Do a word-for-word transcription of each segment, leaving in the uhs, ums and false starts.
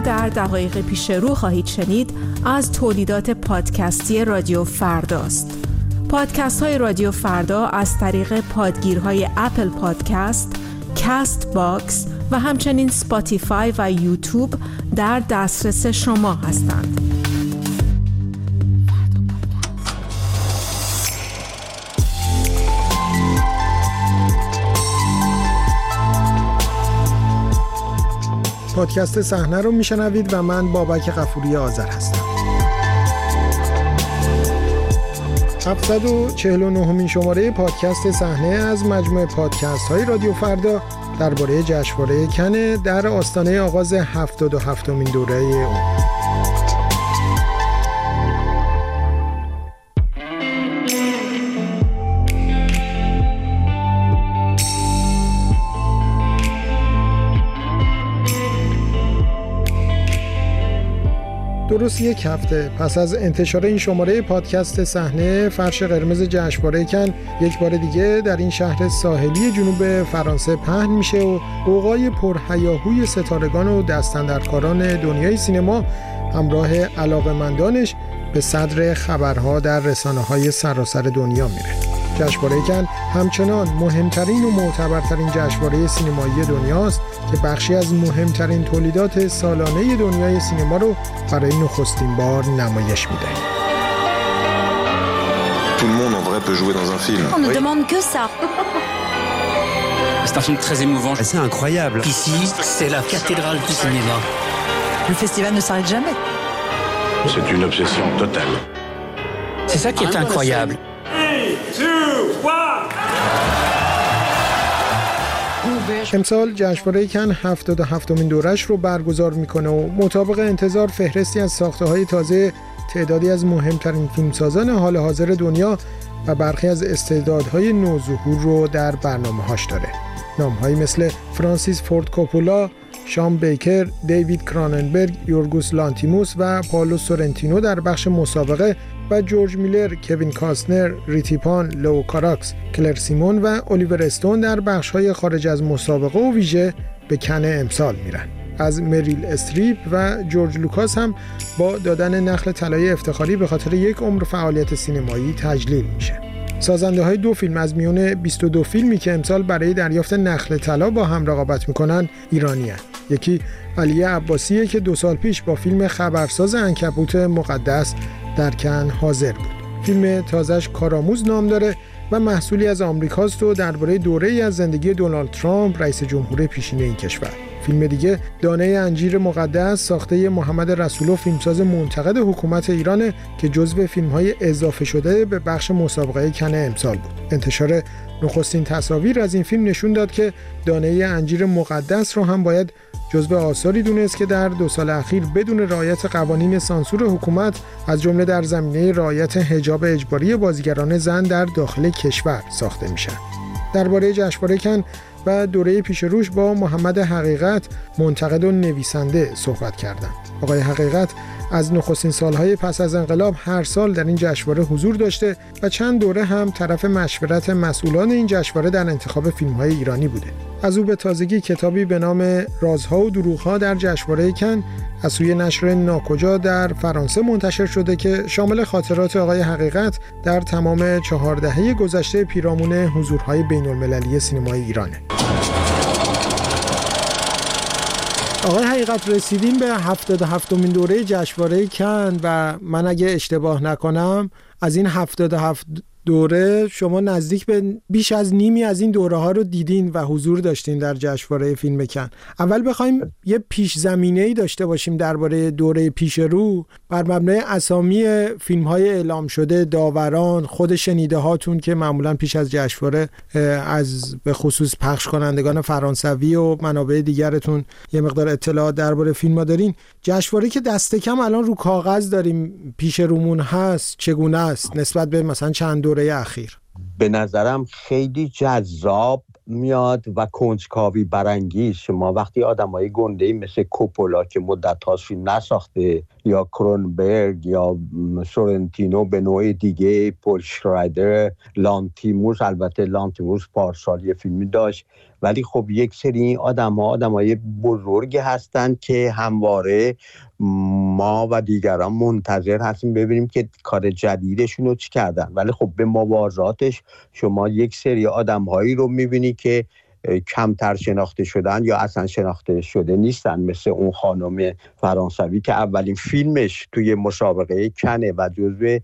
در دقایق پیش رو خواهید شنید از تولیدات پادکستی رادیو فرداست. پادکست های رادیو فردا از طریق پادگیرهای اپل پادکست، کاست باکس و همچنین سپاتیفای و یوتیوب در دسترس شما هستند. پادکست صحنه رو میشنوید و من بابک غفوری آذر هستم. هفتصد و چهل و نهمین شماره پادکست صحنه از مجموعه پادکست های رادیو فردا درباره جشنواره کن در آستانه آغاز هفتاد و هفتمین دوره اون. درست یک هفته پس از انتشار این شماره پادکست صحنه، فرش قرمز جشنواره کن یک بار دیگه در این شهر ساحلی جنوب فرانسه پهن میشه و غوغای پرهیاهوی ستارگان و دستاندرکاران دنیای سینما همراه علاقه‌مندانش به صدر خبرها در رسانه‌های سراسر دنیا میره. جشنواره کن همچنان مهمترین و معتبرترین جشنواره سینمایی دنیاست که بخشی از مهمترین تولیدات سالانه دنیای سینما رو برای نخستین بار نمایش میده. Tout le monde en vrai peut jouer dans un film. On ne demande que ça. C'est un film très émouvant. C'est incroyable. Ici, c'est la cathédrale du cinéma. Le festival ne s'arrête jamais. C'est une obsession totale. C'est ça qui est incroyable. امسال جشنواره کن هفتاد و هفتمین دورش رو برگزار میکنه و مطابق انتظار فهرستی از ساخته‌های تازه تعدادی از مهمترین فیلمسازان حال حاضر دنیا و برخی از استعدادهای نوظهور رو در برنامه‌هاش داره. نام‌هایی مثل فرانسیس فورد کوپولا، شان بیکر، دیوید کراننبرگ، یورگوس لانتیموس و پائولو سورنتینو در بخش مسابقه و جورج میلر، کوین کاستنر، ریتیپان، لو کاراکس، کلر سیمون و الیور استون در بخش‌های خارج از مسابقه و ویژه به کن امسال میرن. از مریل استریپ و جورج لوکاس هم با دادن نخل طلای افتخاری به خاطر یک عمر فعالیت سینمایی تجلیل میشه. سازنده های دو فیلم از میون بیست و دو فیلمی که امسال برای دریافت نخل طلا با هم رقابت میکنن ایرانی هستند. یکی علی عباسیه که دو سال پیش با فیلم خبرساز عنکبوت مقدس در کن حاضر بود. فیلم تازه‌اش کارآموز نام داره و محصولی از آمریکاست و درباره دوره‌ای از زندگی دونالد ترامپ رئیس جمهور پیشین این کشور. فیلم دیگه دانه انجیر مقدس ساخته محمد رسولو، فیلمساز منتقد حکومت ایرانه که جزو فیلم‌های اضافه شده به بخش مسابقه کن امسال بود. انتشار نخستین تصاویر از این فیلم نشون داد که دانه انجیر مقدس رو هم باید جزو آثاری دونست که در دو سال اخیر بدون رعایت قوانین سانسور حکومت از جمله در زمینه رعایت حجاب اجباری بازیگران زن در داخل کشور ساخته میشن. درباره جشنواره کن و دوره پیش روش با محمد حقیقت، منتقد و نویسنده، صحبت کردم. آقای حقیقت از نخستین سالهای پس از انقلاب هر سال در این جشنواره حضور داشته و چند دوره هم طرف مشورت مسئولان این جشنواره در انتخاب فیلم‌های ایرانی بوده. از او به تازگی کتابی به نام رازها و دروغها در جشنواره کن از سوی نشر ناکجا در فرانسه منتشر شده که شامل خاطرات آقای حقیقت در تمام چهار دهه گذشته پیرامون حضورهای بین‌المللی سینمای ایرانه. آقای حقیقت، رسیدیم به هفتاد و هفتمین دوره جشنواره کن و من اگه اشتباه نکنم از این هفتاد و هفت دوره شما نزدیک به بیش از نیمی از این دوره ها رو دیدین و حضور داشتین در جشنواره فیلم کن. اول بخوایم یه پیش زمینه‌ای داشته باشیم درباره دوره پیش رو، بر مبنای اسامی فیلم های اعلام شده، داوران، خود شنیده هاتون که معمولا پیش از جشنواره از به خصوص پخش کنندگان فرانسوی و منابع دیگرتون یه مقدار اطلاعات درباره فیلم ها دارین، جشنواره که دست کم الان رو کاغذ داریم پیش رومون هست چگونه است نسبت به مثلا چند دوره اخیر؟ به نظرم خیلی جذاب میاد و کنجکاوی برانگیز. شما وقتی آدمای گنده‌ای مثل کوپولا که مدت هاست فیلم نساخته یا کرونبرگ یا سورنتینو به نوع دیگه، پول شرایدر، لانتیموس. البته لانتیموس پارسال یه فیلمی داشت. ولی خب یک سری آدم ها آدم های بزرگی هستن که همواره ما و دیگران منتظر هستیم ببینیم که کار جدیدشون رو چی کردن. ولی خب به موازاتش شما یک سری آدم هایی رو میبینی که کمتر شناخته شدن یا اصلا شناخته شده نیستن، مثل اون خانم فرانسوی که اولین فیلمش توی مسابقه کنه و جزو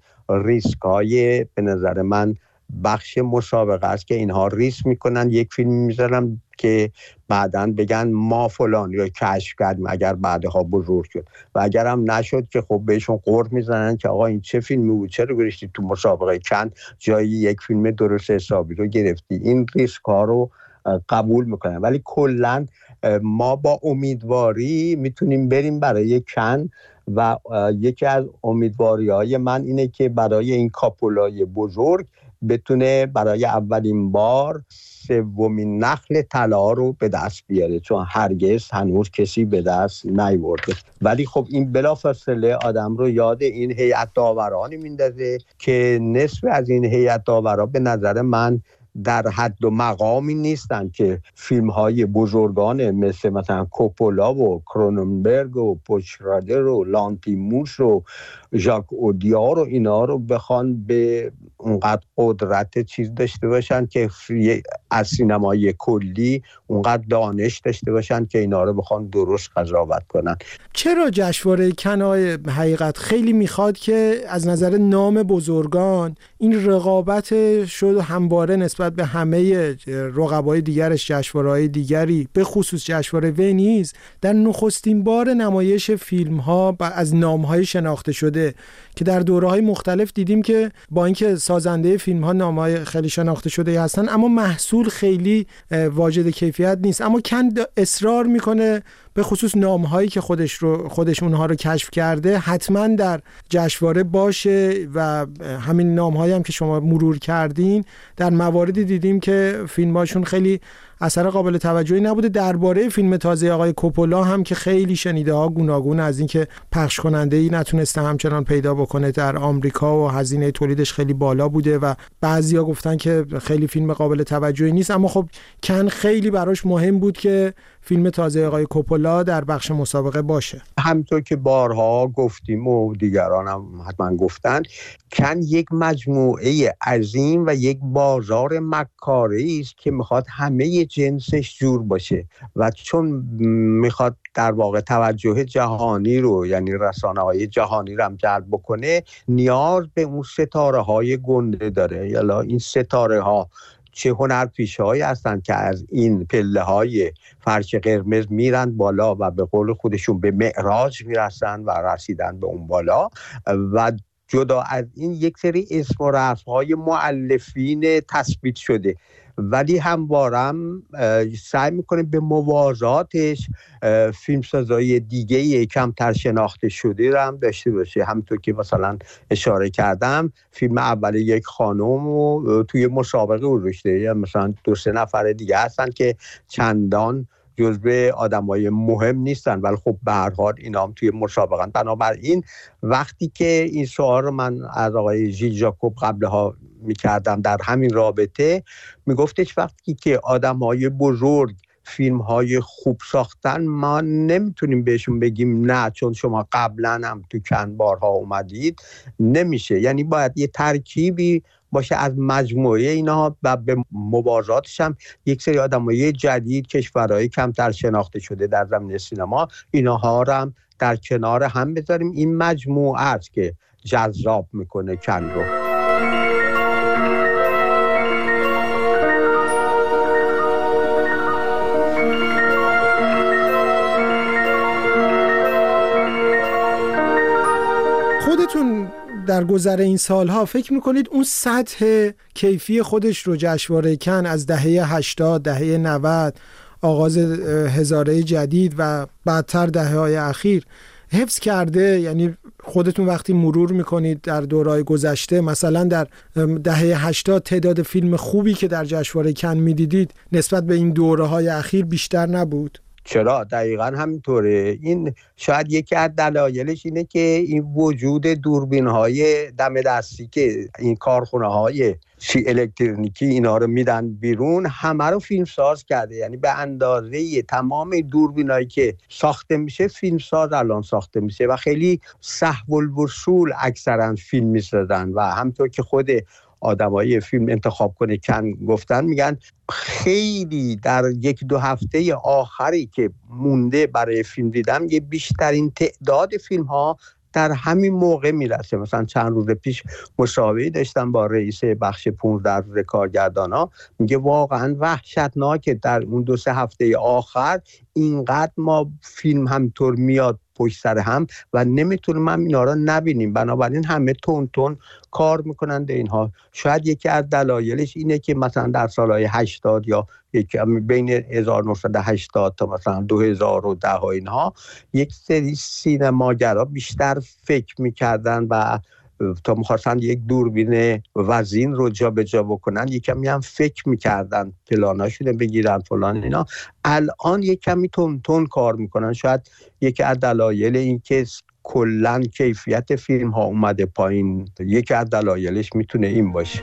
ریسکای به نظر من بخش مسابقه است که اینها ریسک میکنن یک فیلم میذارن که بعداً بگن ما فلان یا کشف کردیم اگر بعدها بزرگ شد، و اگر هم نشد که خب بهشون قرد میزنن که آقا این چه فیلمی بود، چرا گذاشتی تو مسابقه کن جایی یک فیلم درست حسابی رو گرفتی. این ریسک ها رو قبول میکنن. ولی کلاً ما با امیدواری میتونیم بریم برای کن و یکی از امیدواری های من اینه که برای این کاپولای بزرگ بتونه برای اولین بار سومین نخل طلا رو به دست بیاره، چون هرگز هنوز کسی به دست نیاورده. ولی خب این بلافاصله آدم رو یاد این هیئت داورانی میندازه که نصف از این هیئت داورا به نظر من در حد و مقامی نیستن که فیلم های بزرگان مثل مثلا کوپولا و کروننبرگ و پوچرادر و لانتیموس و ژاک اودیار و اینا رو بخوان به اونقدر قدرت چیز داشته باشن که از سینمای کلی اونقدر دانش داشته باشن که اینا رو بخوان درست قضاوت کنن. چرا جشنواره کن حقیقت خیلی میخواد که از نظر نام بزرگان این رقابت شد همواره نسبت به همه رقبای دیگرش، جشنواره‌های دیگری به خصوص جشنواره ونیز در نخستین بار نمایش فیلم‌ها از نام‌های شناخته شده که در دوره‌های مختلف دیدیم که با اینکه سازنده فیلم‌ها نام‌های خیلی شناخته شده هستن اما محصول خیلی واجد کیفیت نیست. اما کن اصرار میکنه به خصوص نام‌هایی که خودش رو خودش اونها رو کشف کرده حتما در جشنواره باشه و همین نام‌هایی هم که شما مرور کردین در مواردی دیدیم که فیلم‌هاشون خیلی اثر قابل توجهی نبوده. درباره فیلم تازه آقای کوپولا هم که خیلی شنیده ها گوناگون از این که پخش کننده‌ای نتونسته همچنان پیدا بکنه در آمریکا و هزینه تولیدش خیلی بالا بوده و بعضیا گفتن که خیلی فیلم قابل توجهی نیست. اما خب کن خیلی براش مهم بود که فیلم تازه آقای کوپولا در بخش مسابقه باشه. همونطور که بارها گفتیم و دیگران هم حتما گفتن، کن یک مجموعه عظیم و یک بازار مکاری است که میخواد همه جنسش جور باشه و چون میخواد در واقع توجه جهانی رو یعنی رسانه‌های جهانی رو هم جلب بکنه، نیاز به اون ستاره های گنده داره. یالا این ستاره ها چه هنرپیشه‌هایی هستند که از این پله های فرش قرمز میرن بالا و به قول خودشون به معراج میرسن و رسیدن به اون بالا. و جدا از این یک سری اسم و رسم‌های مؤلفین تثبیت شده، ولی هموارم سعی میکنه به موازاتش فیلمسازای دیگه کمتر شناخته شده رو هم داشته باشه. همونطور که مثلا اشاره کردم فیلم اول یک خانم رو توی مسابقه گذاشته، یا مثلا دو سه نفر دیگه هستن که چندان جزو آدمای مهم نیستن ولی خب به هر حال اینا هم توی مسابقه‌ن. بنابراین وقتی که این سوال رو من از آقای ژیل ژاکوب قبلها میکردم در همین رابطه، میگفتش وقتی که آدمای بزرگ فیلم‌های خوب ساختن ما نمیتونیم بهشون بگیم نه چون شما قبلا هم تو کن بارها اومدید، نمیشه. یعنی باید یه ترکیبی باشه از مجموعه اینا و به موازاتش هم یک سری آدمای جدید کشورهای کمتر شناخته شده در زمینه سینما اینها رو هم در کنار هم بذاریم. این مجموعه است که جذاب میکنه کن رو. خودتون در گذر این سالها فکر میکنید اون سطح کیفی خودش رو جشنواره کن از دهه هشتاد، دهه نود، آغاز هزاره جدید و بعدتر دهه‌های اخیر حفظ کرده؟ یعنی خودتون وقتی مرور میکنید در دوره‌های گذشته، مثلا در دهه هشتاد تعداد فیلم خوبی که در جشنواره کن میدیدید نسبت به این دوره‌های اخیر بیشتر نبود؟ چرا؟ دقیقاً همینطوره. این شاید یکی از دلایلش اینه که این وجود دوربین‌های دم دستی که این کارخونه‌های چی الکترونیکی اینا رو میدن بیرون، همه رو فیلمساز کرده. یعنی به اندازه تمام دوربینایی که ساخته میشه فیلمساز الان ساخته میشه و خیلی سهل الوصول اکثرا فیلم میسازن و همونطور که خود آدمای فیلم انتخاب کنه کن گفتن، میگن خیلی در یک دو هفته آخری که مونده برای فیلم دیدم یه بیشترین تعداد فیلم ها در همین موقع میرسه. مثلا چند روز پیش مصاحبه داشتم با رئیس بخش پانزده روز کارگردانا، میگه واقعا وحشتناکه در اون دو سه هفته آخر اینقدر ما فیلم همطور میاد پشت سر هم و نمیتونیم هم اینا رو نبینیم، بنابراین همه تون تون کار میکنن به اینها. شاید یکی از دلایلش اینه که مثلا در سالهای هشتاد یا یکی بین هزار و نهصد و هشتاد تا مثلا دو هزار و ده ها اینها یک سری سینماگرها بیشتر فکر میکردن و تا می‌خواستن یک دوربین وزین رو جا به جا بکنن یک کمی هم فکر میکردن پلاناشون بگیرن فلان اینا. الان یک کمی تون تون کار میکنن. شاید یکی از دلایل این که کلاً کیفیت فیلم ها اومده پایین، یکی از دلایلش میتونه این باشه.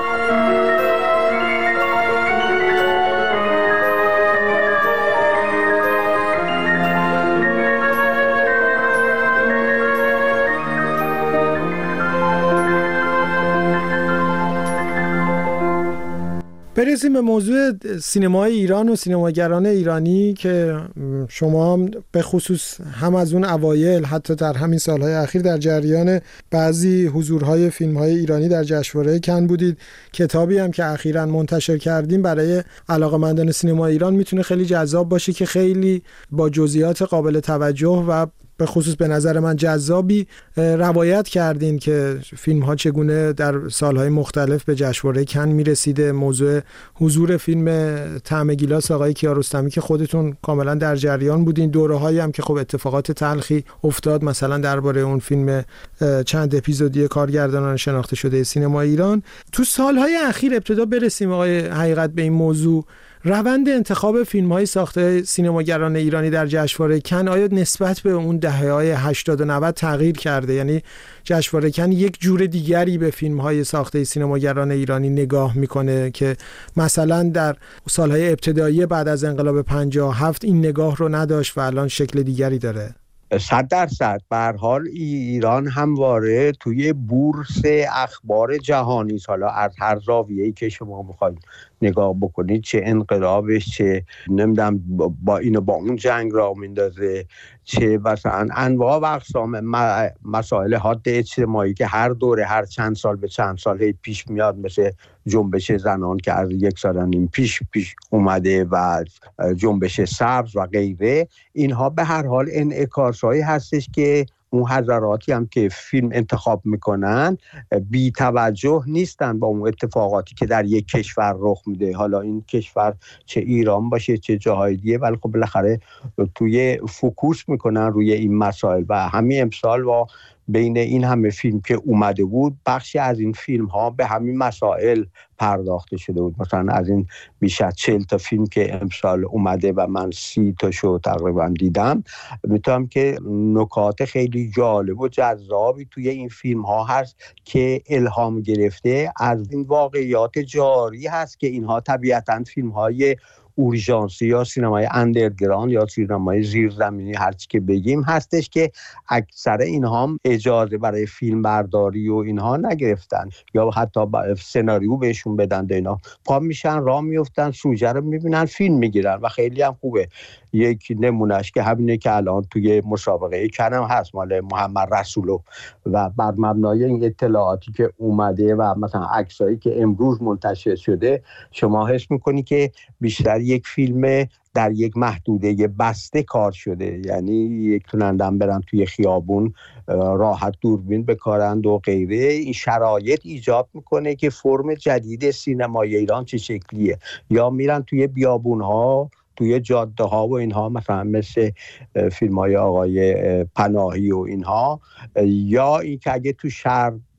برسیم به موضوع سینمای ایران و سینماگران ایرانی که شما هم به خصوص هم از اون اوایل حتی در همین سالهای اخیر در جریان بعضی حضورهای فیلمهای ایرانی در جشنواره کن بودید. کتابی هم که اخیراً منتشر کردیم برای علاقه‌مندان سینما ایران میتونه خیلی جذاب باشه که خیلی با جزئیات قابل توجه و به خصوص به نظر من جذابی روایت کردین که فیلم ها چگونه در سالهای مختلف به جشنواره کن میرسیده. موضوع حضور فیلم طعم گیلاس آقای کیارستمی که خودتون کاملا در جریان بودین، دوره هایی هم که خب اتفاقات تلخی افتاد، مثلا درباره اون فیلم چند اپیزودی کارگردانان شناخته شده سینما ایران. تو سالهای اخیر ابتدا برسیم آقای حقیقت به این موضوع، روند انتخاب فیلم‌های ساخته سینماگران ایرانی در جشنواره کن آیا نسبت به اون دهه‌های هشتاد و نود تغییر کرده؟ یعنی جشنواره کن یک جور دیگری به فیلم‌های ساخته سینماگران ایرانی نگاه میکنه که مثلا در سالهای ابتدایی بعد از انقلاب پنجاه و هفت این نگاه رو نداشت و الان شکل دیگری داره؟ صد درصد. به هر حال ایران همواره توی بورس اخبار جهانی، حالا از هر زاویه‌ای که شما بخواید نگاه بکنید، چه انقلابش، چه نمیدونم با اینو با اون جنگ را میندازه، چه مثلا انواع و اقسام مسائل حاد اجتماعی که هر دوره هر چند سال به چند سال پیش میاد، مثل جنبش زنان که از یک سال و نیم پیش پیش اومده و جنبش سبز و غیره، اینها به هر حال انعکاس‌هایی هستش که اون حضراتی هم که فیلم انتخاب میکنن بی توجه نیستن با اون اتفاقاتی که در یک کشور رخ میده، حالا این کشور چه ایران باشه چه جاهای دیگه، ولی خب بالاخره توی فوکوس میکنن روی این مسائل. و همین امسال و بین این همه فیلم که اومده بود، بخشی از این فیلم ها به همین مسائل پرداخته شده بود. مثلا از این بیش از چهل تا فیلم که امسال اومده و من سی تا شو تقریبا دیدم، میتونم که نکات خیلی جالب و جذابی توی این فیلم ها هست که الهام گرفته از این واقعیات جاری هست که اینها طبیعتاً فیلم های اورژانسی یا سینمای اندرگراند یا سینمای زیرزمینی هرچی که بگیم هستش که اکثر اینها هم اجازه برای فیلم برداری و اینها نگرفتن یا حتی سناریو بهشون بدن، اینا پا میشن راه میفتن سوژه رو میبینن فیلم میگیرن و خیلی هم خوبه. یک نمونهش که همینه که الان توی مسابقه کنم هست مال محمد رسولو و بر مبنای این اطلاعاتی که اومده و مثلا عکسایی که امروز منتشر شده، شما حس میکنی که بیشتر یک فیلم در یک محدوده بسته کار شده، یعنی یک تونندم برن توی خیابون راحت دوربین بکارند و غیره. این شرایط ایجاد میکنه که فرم جدید سینمای ایران چه شکلیه، یا میرن توی بیابونها توی جاده ها و اینها، مثلا مثل فیلم های آقای پناهی و اینها، یا این که اگه تو شهر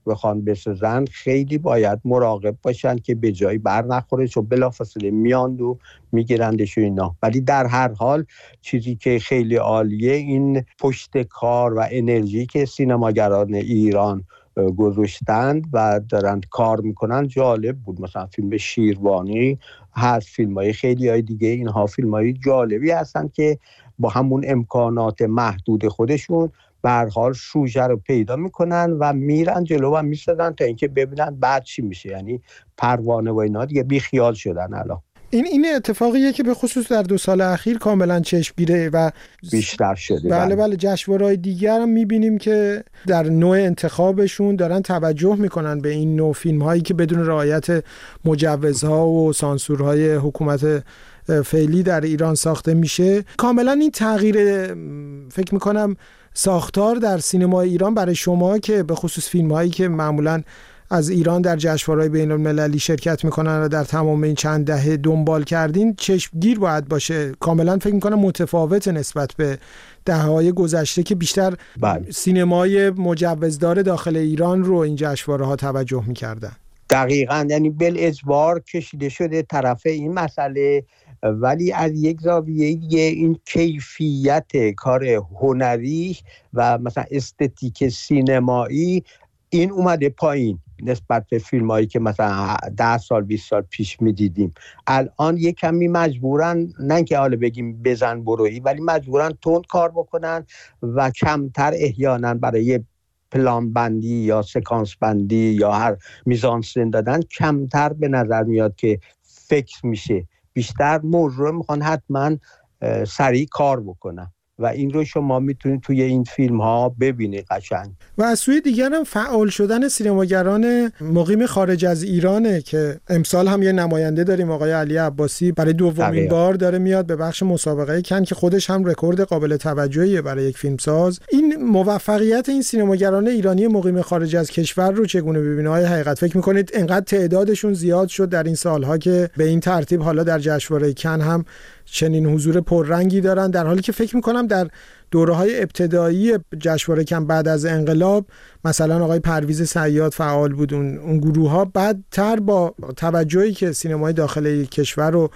بخوان بسازن خیلی باید مراقب باشن که به جایی بر نخوره، چون بلافاصله میاند و میگیرندش و اینا. ولی در هر حال چیزی که خیلی عالیه این پشت کار و انرژی که سینماگران ایران گذاشتند و دارن کار میکنن جالب بود. مثلا فیلم شیروانی هست، فیلم های خیلی های دیگه، اینها فیلم های جالبی هستن که با همون امکانات محدود خودشون به هر حال سوژه رو پیدا میکنن و میرن جلو و میسازن تا اینکه ببینن بعد چی میشه. یعنی پروانه و اینا دیگه بی خیال شدن الان. این این اتفاقیه که به خصوص در دو سال اخیر کاملا چشمگیره و بیشتر شده. بله بله جشنواره‌های دیگر هم میبینیم که در نوع انتخابشون دارن توجه میکنن به این نوع فیلم هایی که بدون رعایت مجوزها و سانسورهای حکومت فعلی در ایران ساخته میشه. کاملا این تغییر فکر میکنم ساختار در سینما ایران برای شما که به خصوص فیلم هایی که معمولاً از ایران در جشنواره‌های بین‌المللی شرکت میکنن و در تمام این چند دهه دنبال کردین چشمگیر باید باشه. کاملا فکر میکنم متفاوت نسبت به دهه‌های گذشته که بیشتر بله. سینمای مجوزدار داخل ایران رو این جشنواره‌ها توجه میکردن. دقیقاً، یعنی بالاجبار کشیده شده طرف این مسئله. ولی از یک زاویه این کیفیت کار هنری و مثلا استتیک سینمایی این اومده پایین نسبت به فیلم هایی که مثلا ده سال بیست سال پیش می دیدیم. الان یک کمی مجبورن، نه که حالا بگیم بزن برویی، ولی مجبورن تند کار بکنن و کمتر احیانا برای پلان بندی یا سکانس بندی یا هر میزانسن دادن کمتر به نظر میاد که فکر میشه. بیشتر موضوع میخوان حتما سریع کار بکنن و این رو شما میتونید توی این فیلم ها ببینید قشنگ. و از سوی دیگر هم فعال شدن سینماگران مقیم خارج از ایرانه که امسال هم یه نماینده داریم آقای علی عباسی برای دومین بار داره میاد به بخش مسابقه کن که خودش هم رکورد قابل توجهیه برای یک فیلمساز. این موفقیت این سینماگران ایرانی مقیم خارج از کشور رو چگونه ببینید؟ های حقیقت فکر میکنید انقدر تعدادشون زیاد شد در این سالها که به این ترتیب حالا در جشنواره کن هم چنین حضور پررنگی دارن، در حالی که فکر میکنم در دوره‌های ابتدایی جشنواره کن بعد از انقلاب مثلا آقای پرویز صیاد فعال بود، اون, اون گروه‌ها بعدتر با توجهی که سینمای داخل کشور رو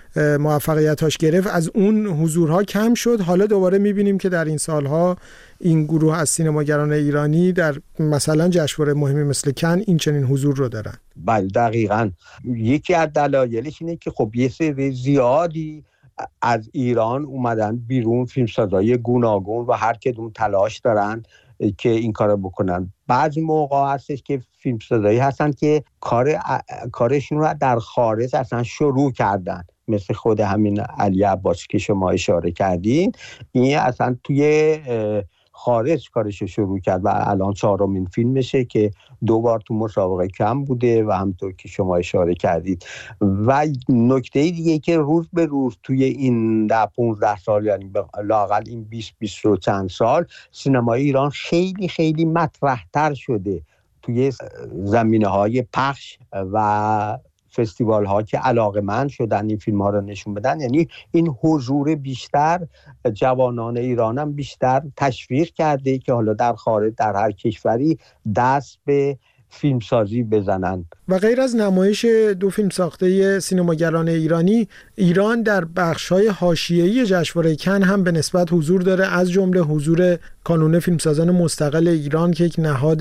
موفقیتاش گرفت از اون حضورها کم شد. حالا دوباره میبینیم که در این سالها این گروه از سینماگران ایرانی در مثلا جشنواره مهمی مثل کن این چنین حضور رو دارن. بله دقیقاً. یکی از دلایلش اینه که خب یه سری زیادی از ایران اومدن بیرون، فیلمسازای گوناگون و هر کدوم تلاش دارن که این کارو بکنن. بعضی موقع هستش که فیلمسازایی هستن که کار کارشون رو در خارج اصلا شروع کردن، مثل خود همین علی عباسی که شما اشاره کردین. این اصلا توی خارج کارش شروع کرد و الان چهارمین فیلمشه که دو بار تو مسابقه کم بوده و همونطور که شما اشاره کردید. و نکته دیگه که روز به روز توی این ده پونزده سال، یعنی لااقل این بیست بیست و چند سال، سینمای ایران خیلی خیلی مطرح‌تر شده توی زمینه‌های پخش و فستیوال ها که علاقه‌مند شدن این فیلم ها رو نشون بدن. یعنی این حضور بیشتر جوانان ایران هم بیشتر تشویق کرده که حالا در خارج در هر کشوری دست به فیلمسازی بزنن. و غیر از نمایش دو فیلم ساخته سینماگران ایرانی، ایران در بخش‌های حاشیه‌ای جشنواره کن هم به نسبت حضور داره، از جمله حضور کانون فیلمسازان مستقل ایران که یک نهاد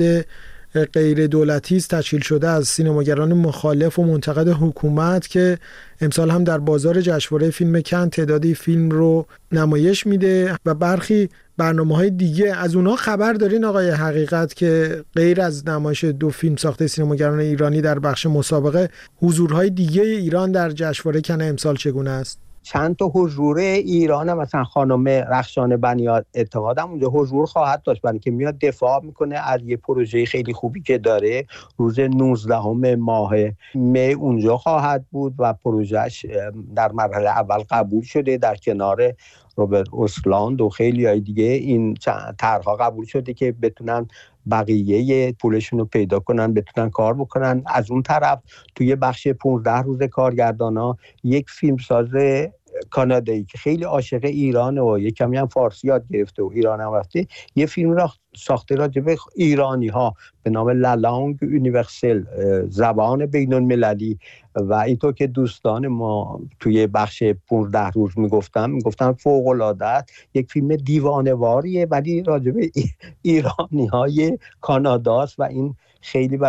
غیر دولتی است تشکیل شده از سینماگران مخالف و منتقد حکومت که امسال هم در بازار جشنواره فیلم کن تعدادی فیلم رو نمایش میده و برخی برنامه‌های دیگه. از اونها خبر دارین آقای حقیقت که غیر از نمایش دو فیلم ساخته سینماگران ایرانی در بخش مسابقه حضورهای دیگه ایران در جشنواره کن امسال چگونه است؟ چند تا حضور ایران، مثلا خانم رخشان بنی اعتماد هم اونجا حضور خواهد داشت، برای که میاد دفاع میکنه از یه پروژه خیلی خوبی که داره. روز نوزدهم ماه می اونجا خواهد بود و پروژهش در مرحله اول قبول شده در کنار روبرت اوسلاند و خیلی های دیگه. این طرح‌ها قبول شده که بتونن بقیه پولشون رو پیدا کنن، بتونن کار بکنن. از اون طرف توی بخش پانزده روز کارگردانا یک فیلمساز کانادایی که خیلی عاشق ایرانه و یه کمی هم فارسی یاد گرفته و ایران هم رفته، یه فیلم را ساخته راجع به ایرانی ها به نام لالانگ یونیورسل، زبان بین المللی. و اینطور که دوستان ما توی بخش پانزده روز میگفتم میگفتم فوق العاده است، یک فیلم دیوانه‌واریه ولی راجع به ایرانی های کاناداست و این خیلی